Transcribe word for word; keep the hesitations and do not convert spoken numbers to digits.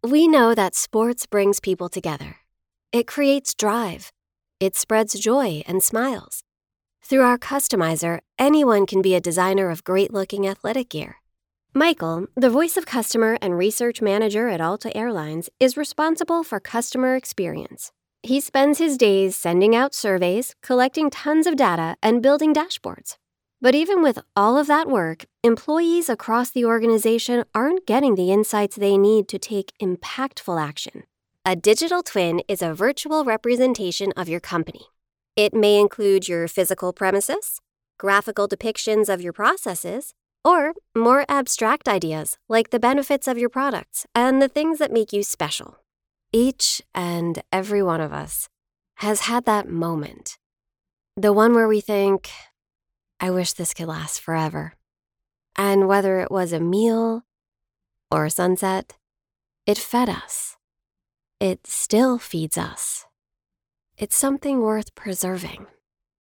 We know that sports brings people together. It creates drive. It spreads joy and smiles. Through our customizer, anyone can be a designer of great-looking athletic gear. Michael, the voice of customer and research manager at Alta Airlines, is responsible for customer experience. He spends his days sending out surveys, collecting tons of data, and building dashboards. But even with all of that work, employees across the organization aren't getting the insights they need to take impactful action. A digital twin is a virtual representation of your company. It may include your physical premises, graphical depictions of your processes, or more abstract ideas like the benefits of your products and the things that make you special. Each and every one of us has had that moment. The one where we think, I wish this could last forever. And whether it was a meal or a sunset, it fed us. It still feeds us. It's something worth preserving.